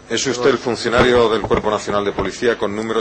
Es usted el funcionario del Cuerpo Nacional de Policía con número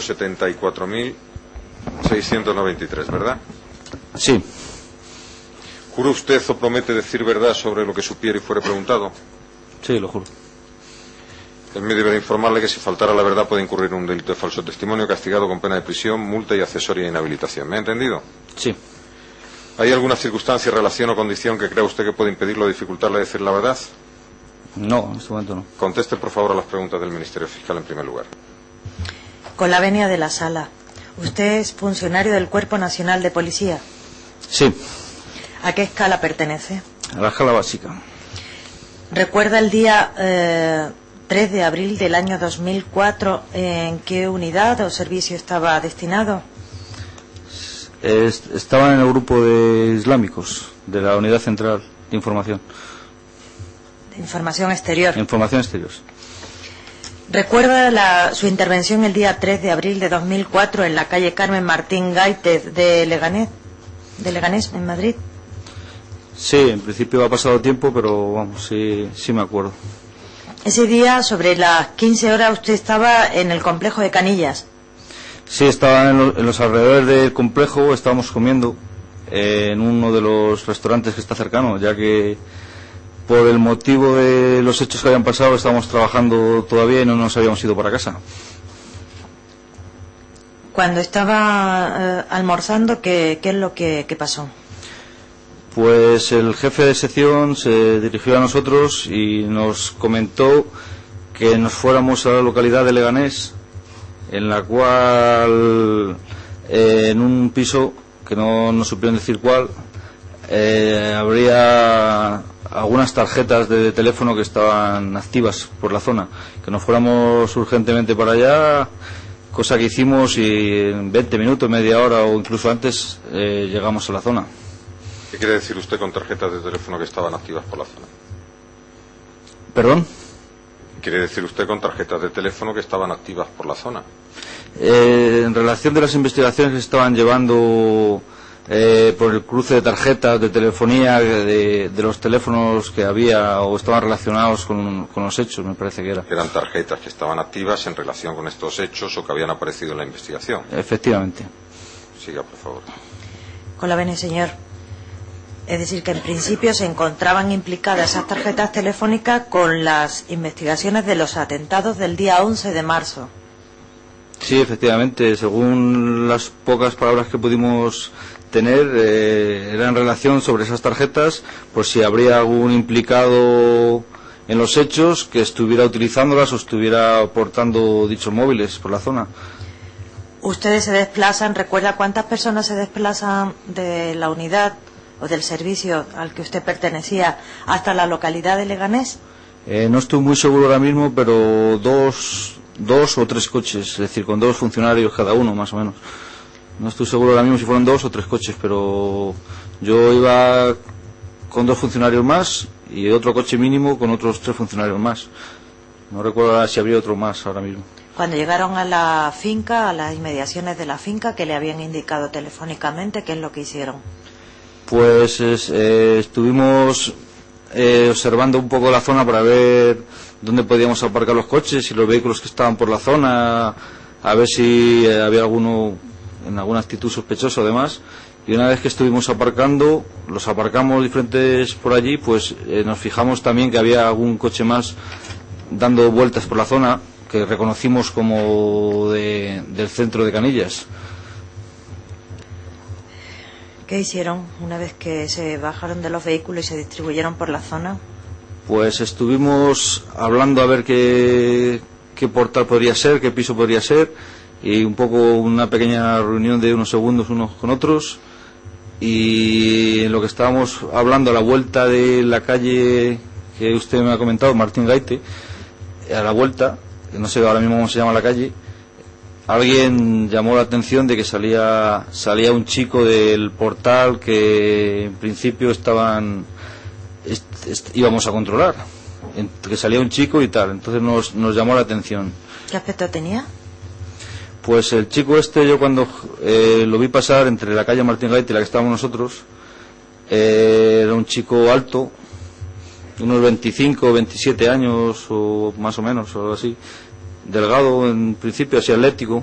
74.693, ¿verdad? Sí. ¿Jura usted o promete decir verdad sobre lo que supiera y fuere preguntado? Sí, lo juro. El medio debe informarle que si faltara la verdad puede incurrir en un delito de falso testimonio castigado con pena de prisión, multa y accesoria inhabilitación. ¿Me ha entendido? Sí. ¿Hay alguna circunstancia, relación o condición que crea usted que puede impedirlo o dificultarle decir la verdad? No, en este momento no. Conteste, por favor, a las preguntas del Ministerio Fiscal en primer lugar. Con la venia de la sala. ¿Usted es funcionario del Cuerpo Nacional de Policía? Sí. ¿A qué escala pertenece? A la escala básica. ¿Recuerda el día 3 de abril del año 2004 en qué unidad o servicio estaba destinado? Estaba en el grupo de islámicos de la Unidad Central de Información. Información exterior. Información exterior. ¿Recuerda su intervención el día 3 de abril de 2004 en la calle Carmen Martín Gaitez de Leganés, en Madrid? Sí, en principio ha pasado tiempo, pero vamos, sí me acuerdo. Ese día, sobre las 15 horas, usted estaba en el complejo de Canillas. Sí, estaba en los alrededores del complejo, estábamos comiendo en uno de los restaurantes que está cercano, ya que por el motivo de los hechos que habían pasado estábamos trabajando todavía y no nos habíamos ido para casa. Cuando estaba almorzando, ¿qué es lo que pasó? Pues el jefe de sección se dirigió a nosotros y nos comentó que nos fuéramos a la localidad de Leganés, en la cual en un piso que no nos supieron decir cuál, habría algunas tarjetas de teléfono que estaban activas por la zona, que nos fuéramos urgentemente para allá, cosa que hicimos y en 20 minutos, media hora o incluso antes llegamos a la zona. ¿Qué quiere decir usted con tarjetas de teléfono que estaban activas por la zona? ¿Perdón? ¿Qué quiere decir usted con tarjetas de teléfono que estaban activas por la zona? En relación de las investigaciones que se estaban llevando por el cruce de tarjetas de telefonía de los teléfonos que había o estaban relacionados con los hechos, me parece que era. Eran tarjetas que estaban activas en relación con estos hechos o que habían aparecido en la investigación. Efectivamente. Siga, por favor. Con la venia, señor. Es decir, que en principio se encontraban implicadas esas tarjetas telefónicas con las investigaciones de los atentados del día 11 de marzo. Sí, efectivamente, según las pocas palabras que pudimos tener, era en relación sobre esas tarjetas, por si habría algún implicado en los hechos que estuviera utilizándolas o estuviera portando dichos móviles por la zona. ¿Ustedes se desplazan? ¿Recuerda cuántas personas se desplazan de la unidad o del servicio al que usted pertenecía hasta la localidad de Leganés? No estoy muy seguro ahora mismo, pero dos o tres coches, es decir, con 2 funcionarios cada uno, más o menos. No estoy seguro ahora mismo si fueron 2 o 3 coches, pero yo iba con 2 funcionarios más y otro coche mínimo con otros 3 funcionarios más. No recuerdo si habría otro más ahora mismo. Cuando llegaron a la finca, a las inmediaciones de la finca, ¿qué le habían indicado telefónicamente? ¿Qué es lo que hicieron? Pues estuvimos observando un poco la zona para ver dónde podíamos aparcar los coches y los vehículos que estaban por la zona, a ver si había alguno en alguna actitud sospechosa además. Y una vez que estuvimos aparcando, los aparcamos diferentes por allí, pues nos fijamos también que había algún coche más dando vueltas por la zona, que reconocimos como del centro de Canillas. ¿Qué hicieron una vez que se bajaron de los vehículos y se distribuyeron por la zona? Pues estuvimos hablando a ver qué portal podría ser, qué piso podría ser, y un poco una pequeña reunión de unos segundos unos con otros, y en lo que estábamos hablando a la vuelta de la calle que usted me ha comentado, Martín Gaite, a la vuelta, no sé ahora mismo cómo se llama la calle, alguien llamó la atención de que salía un chico del portal que en principio íbamos a controlar, que salía un chico y tal, entonces nos llamó la atención. ¿Qué aspecto tenía? Pues el chico yo cuando lo vi pasar entre la calle Martín Gaite y la que estábamos nosotros, era un chico alto, unos 25 o 27 años o más o menos, o algo así, delgado en principio, así atlético,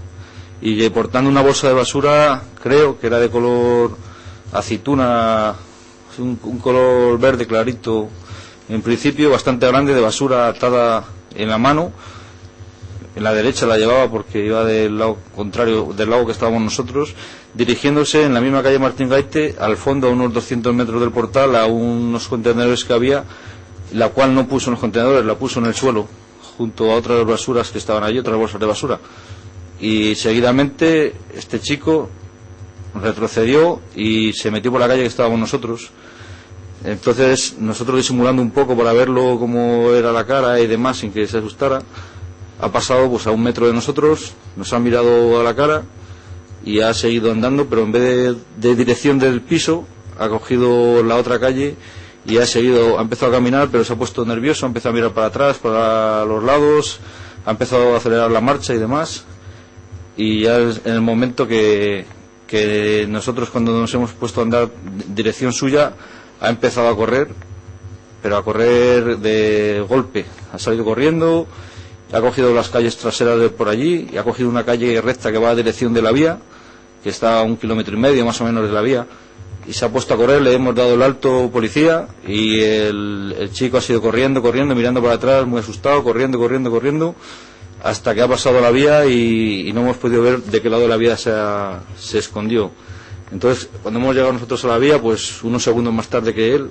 y portando una bolsa de basura, creo que era de color aceituna, un color verde clarito, en principio bastante grande, de basura atada en la mano. En la derecha la llevaba porque iba del lado contrario del lado que estábamos nosotros, dirigiéndose en la misma calle Martín Gaite, al fondo, a unos 200 metros del portal, a unos contenedores que había, la cual no puso en los contenedores, la puso en el suelo, junto a otras basuras que estaban allí, otras bolsas de basura. Y seguidamente este chico retrocedió y se metió por la calle que estábamos nosotros. Entonces nosotros, disimulando un poco para verlo cómo era la cara y demás sin que se asustara, ha pasado pues a 1 metro de nosotros, nos ha mirado a la cara y ha seguido andando, pero en vez de dirección del piso ha cogido la otra calle y ha empezado a caminar, pero se ha puesto nervioso, ha empezado a mirar para atrás, para los lados, ha empezado a acelerar la marcha y demás, y ya en el momento que nosotros, cuando nos hemos puesto a andar dirección suya, ha empezado a correr, pero a correr de golpe, ha salido corriendo, ha cogido las calles traseras de por allí y ha cogido una calle recta que va a dirección de la vía, que está a 1,5 kilómetros más o menos de la vía, y se ha puesto a correr. Le hemos dado el alto policía y el chico ha sido corriendo, mirando para atrás, muy asustado, corriendo, hasta que ha pasado la vía y no hemos podido ver de qué lado de la vía se escondió. Entonces, cuando hemos llegado nosotros a la vía, pues unos segundos más tarde que él,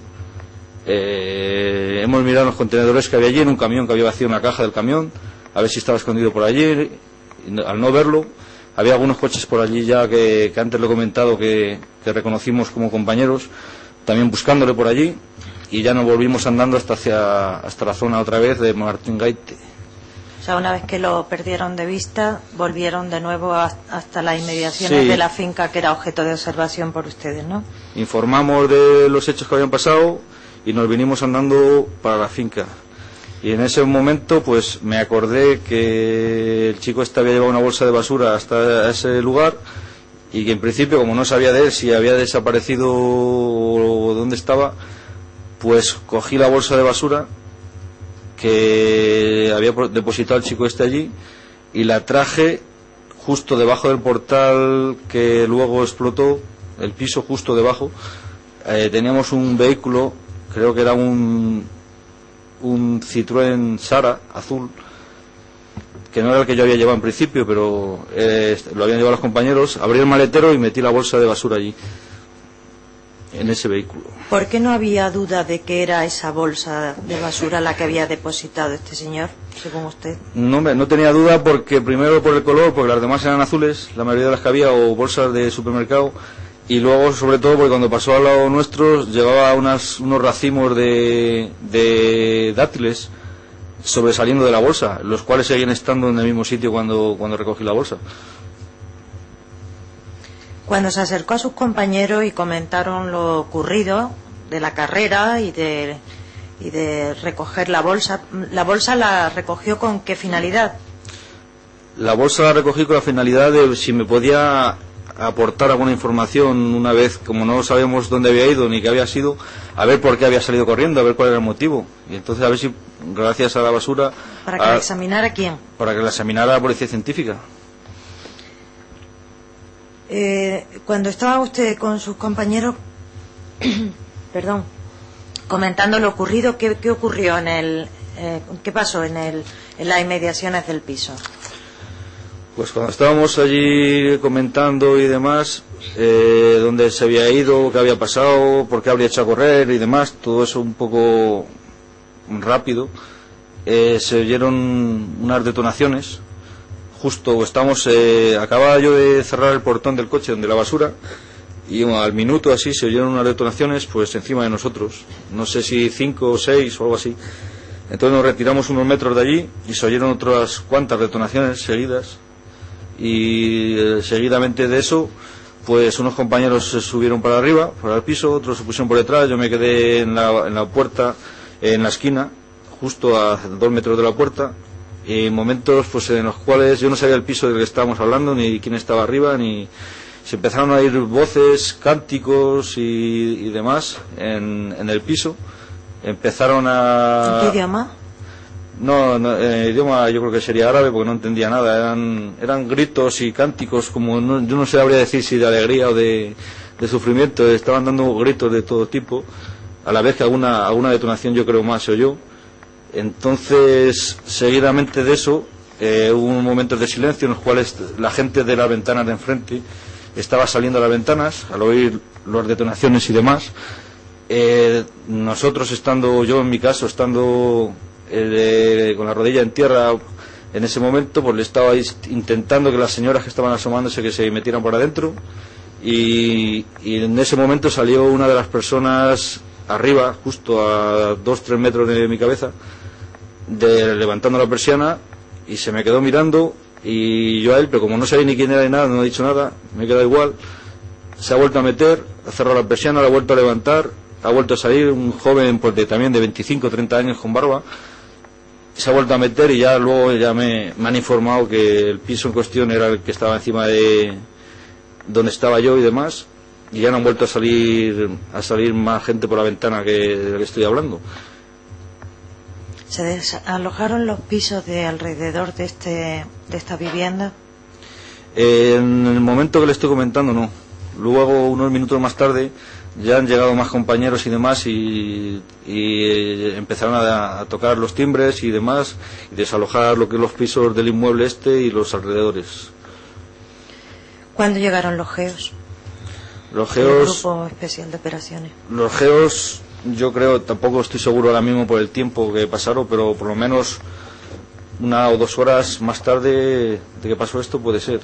hemos mirado los contenedores que había allí, en un camión que había vacío una caja del camión, a ver si estaba escondido por allí. Al no verlo, había algunos coches por allí ya que antes lo he comentado que reconocimos como compañeros, también buscándole por allí, y ya nos volvimos andando hasta la zona otra vez de Martín Gaite. O sea, una vez que lo perdieron de vista, volvieron de nuevo hasta las inmediaciones de la finca que era objeto de observación por ustedes, ¿no? Informamos de los hechos que habían pasado y nos vinimos andando para la finca. Y en ese momento pues me acordé que el chico había llevado una bolsa de basura hasta ese lugar, y que en principio, como no sabía de él si había desaparecido o dónde estaba, pues cogí la bolsa de basura que había depositado el chico allí y la traje justo debajo del portal que luego explotó, el piso justo debajo. Teníamos un vehículo, creo que era un Citroën Sara azul, que no era el que yo había llevado en principio, pero lo habían llevado los compañeros. Abrí el maletero y metí la bolsa de basura allí, en ese vehículo. ¿Por qué no había duda de que era esa bolsa de basura la que había depositado este señor, según usted? No tenía duda, porque primero por el color, porque las demás eran azules, la mayoría de las que había, o bolsas de supermercado, y luego sobre todo porque cuando pasó al lado nuestro llevaba unos racimos de dátiles sobresaliendo de la bolsa, los cuales seguían estando en el mismo sitio cuando recogí la bolsa. Cuando se acercó a sus compañeros y comentaron lo ocurrido de la carrera y de recoger la bolsa la recogió ¿con qué finalidad? La bolsa la recogí con la finalidad de si me podía aportar alguna información, una vez, como no sabíamos dónde había ido ni qué había sido, a ver por qué había salido corriendo, a ver cuál era el motivo, y entonces a ver si, gracias a la basura... ¿Para que la examinara quién? Para que la examinara la policía científica. Cuando estaba usted con sus compañeros perdón, comentando lo ocurrido, ¿qué ocurrió qué pasó en las inmediaciones del piso? Pues cuando estábamos allí comentando y demás, dónde se había ido, qué había pasado, por qué habría hecho a correr y demás, todo eso un poco rápido, se oyeron unas detonaciones. Justo acababa yo de cerrar el portón del coche donde la basura, y al minuto así se oyeron unas detonaciones pues encima de nosotros, no sé si 5 o 6 o algo así. Entonces nos retiramos unos metros de allí y se oyeron otras cuantas detonaciones seguidas, y seguidamente de eso pues unos compañeros se subieron para arriba, para el piso, otros se pusieron por detrás, yo me quedé en la puerta, en la esquina, justo a 2 metros de la puerta, y momentos pues en los cuales yo no sabía el piso del que estábamos hablando, ni quién estaba arriba, ni se empezaron a oír voces, cánticos y demás en el piso, empezaron a... ¿En qué idioma? No, idioma yo creo que sería árabe porque no entendía nada, eran gritos y cánticos como, yo no sabría decir si de alegría o de sufrimiento, estaban dando gritos de todo tipo, a la vez que alguna detonación yo creo más se oyó. Entonces, seguidamente de eso, hubo momentos de silencio en los cuales la gente de las ventanas de enfrente estaba saliendo a las ventanas al oír las detonaciones y demás. Nosotros yo en mi caso, estando con la rodilla en tierra en ese momento, pues le estaba intentando que las señoras que estaban asomándose que se metieran por adentro, y en ese momento salió una de las personas arriba, justo a 2-3 metros de mi cabeza, levantando la persiana, y se me quedó mirando, y yo a él, pero como no sabía ni quién era ni nada, no he dicho nada, me he quedado igual. Se ha vuelto a meter, ha cerrado la persiana, la ha vuelto a levantar, ha vuelto a salir un joven pues también de 25-30 años con barba, se ha vuelto a meter, y ya luego me han informado que el piso en cuestión era el que estaba encima de donde estaba yo y demás, y ya no han vuelto a salir más gente por la ventana de la que estoy hablando. ¿Se desalojaron los pisos de alrededor de esta vivienda? En el momento que le estoy comentando, no. Luego, unos minutos más tarde, ya han llegado más compañeros y demás, y empezaron a tocar los timbres y demás, y desalojar lo que es los pisos del inmueble y los alrededores. ¿Cuándo llegaron los GEOs? Los GEOs... El Grupo Especial de Operaciones. Los GEOs, yo creo, tampoco estoy seguro ahora mismo por el tiempo que pasaron, pero por lo menos 1 o 2 horas más tarde de que pasó esto puede ser.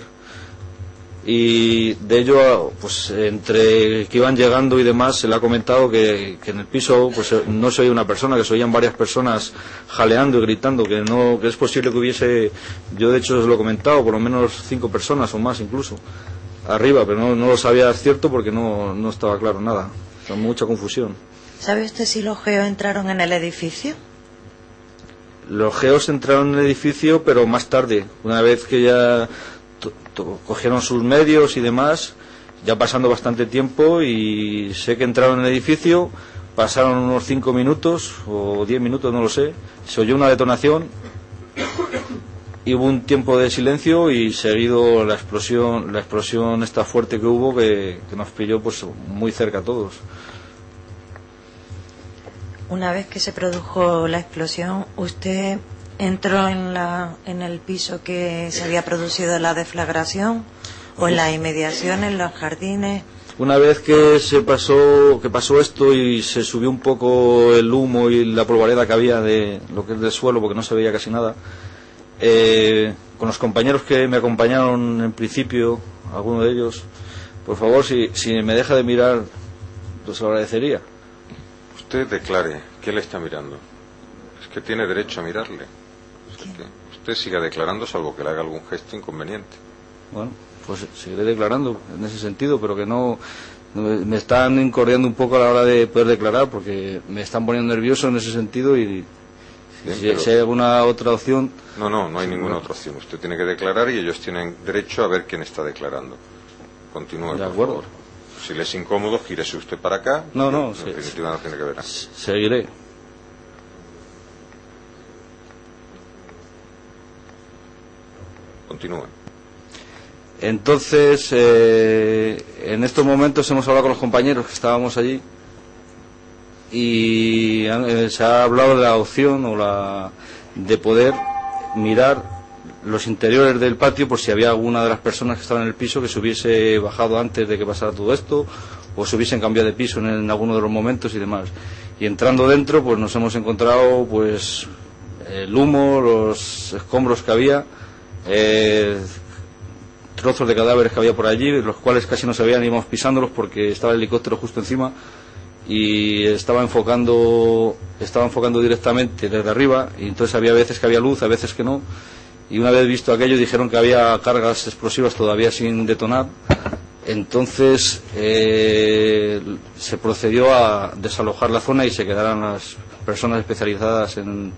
Y de ello, pues entre que iban llegando y demás, se le ha comentado que en el piso pues no se oía una persona, que se oían varias personas jaleando y gritando, que es posible que hubiese, yo de hecho os lo he comentado, por lo menos 5 personas o más incluso arriba, pero no lo sabía cierto porque no estaba claro nada, con mucha confusión. ¿Sabe usted si los GEOs entraron en el edificio? Los GEOs entraron en el edificio, pero más tarde, una vez que ya cogieron sus medios y demás, ya pasando bastante tiempo, y sé que entraron en el edificio, pasaron unos 5 minutos o 10 minutos, no lo sé, se oyó una detonación y hubo un tiempo de silencio, y seguido la explosión esta fuerte que hubo, que nos pilló pues muy cerca a todos. Una vez que se produjo la explosión, ¿usted entró en el piso que se había producido la deflagración, o en las inmediaciones, en los jardines? Una vez que pasó esto y se subió un poco el humo y la polvareda que había de lo que es del suelo, porque no se veía casi nada, con los compañeros que me acompañaron en principio, alguno de ellos, por favor, si me deja de mirar, pues lo agradecería. Usted declare, ¿qué le está mirando? Es que tiene derecho a mirarle. Usted siga declarando, salvo que le haga algún gesto inconveniente. Bueno, pues seguiré declarando en ese sentido, pero que no me están incordiando un poco a la hora de poder declarar, porque me están poniendo nervioso en ese sentido, y bien, si hay alguna otra opción... No hay ninguna otra opción. Usted tiene que declarar, y ellos tienen derecho a ver quién está declarando. Continúe, de por acuerdo. favor. Si le es incómodo, gírese usted para acá. No, en definitiva no tiene que ver. Seguiré. Continúe. Entonces, en estos momentos hemos hablado con los compañeros que estábamos allí, y se ha hablado de la opción de poder mirar los interiores del patio, por si había alguna de las personas que estaban en el piso que se hubiese bajado antes de que pasara todo esto, o se hubiesen cambiado de piso en alguno de los momentos y demás. Y entrando dentro, pues nos hemos encontrado pues el humo, los escombros que había, trozos de cadáveres que había por allí, los cuales casi no se veían, íbamos pisándolos porque estaba el helicóptero justo encima, y estaba enfocando directamente desde arriba, y entonces había veces que había luz, a veces que no, y una vez visto aquello dijeron que había cargas explosivas todavía sin detonar. Entonces se procedió a desalojar la zona y se quedaron las personas especializadas en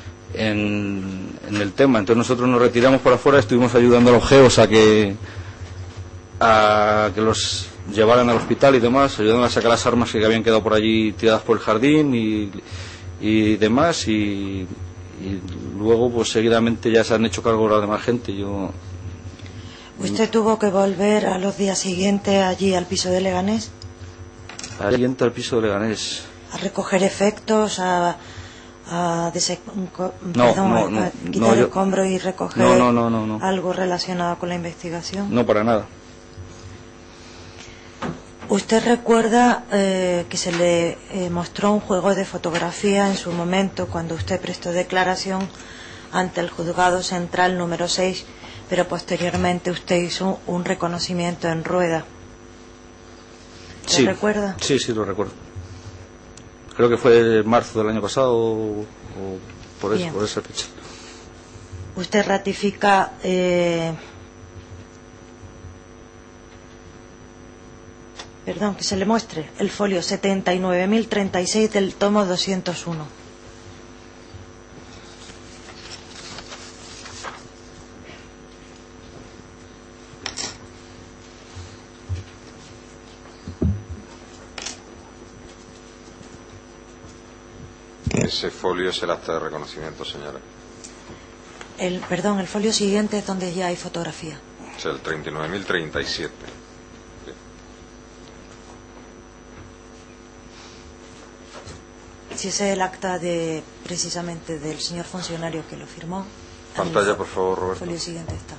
el tema. Entonces nosotros nos retiramos para afuera, estuvimos ayudando a los GEOs a que llevaran al hospital y demás, ayudaron a sacar las armas que habían quedado por allí tiradas por el jardín y demás, y luego pues seguidamente ya se han hecho cargo la demás gente. ¿Usted tuvo que volver a los días siguientes allí al piso de Leganés? Al siguiente al piso de Leganés. ¿A recoger efectos, a quitar escombros y recoger algo relacionado con la investigación? No, para nada. ¿Usted recuerda que se le mostró un juego de fotografía en su momento cuando usted prestó declaración ante el Juzgado Central número 6, pero posteriormente usted hizo un reconocimiento en rueda? ¿Lo recuerda? Sí, lo recuerdo. Creo que fue en marzo del año pasado o por esa fecha. ¿Usted ratifica que se le muestre el folio 79.036 del tomo 201? Ese folio es el acta de reconocimiento, señora. El folio siguiente es donde ya hay fotografía. Es el 39.037. Si ese es el acta precisamente del señor funcionario que lo firmó. Pantalla, por favor, Roberto. El folio siguiente está.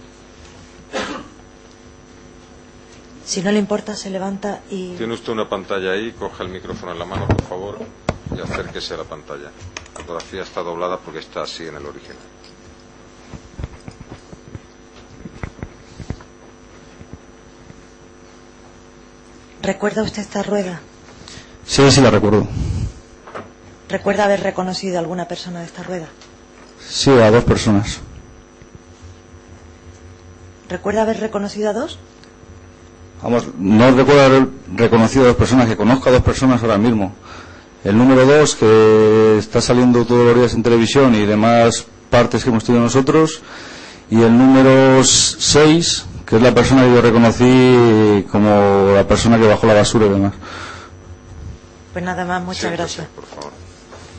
Si no le importa, se levanta y... Tiene usted una pantalla ahí, coge el micrófono en la mano, por favor, y acérquese a la pantalla. La fotografía está doblada porque está así en el original. ¿Recuerda usted esta rueda? Sí, la recuerdo. ¿Recuerda haber reconocido a alguna persona de esta rueda? Sí, a 2 personas. ¿Recuerda haber reconocido a 2? Vamos, no recuerdo haber reconocido a 2 personas, que conozco a 2 personas ahora mismo. El número 2, que está saliendo todos los días en televisión y demás partes que hemos tenido nosotros, y el número 6, que es la persona que yo reconocí como la persona que bajó la basura y demás. Pues nada más, muchas gracias. Por favor.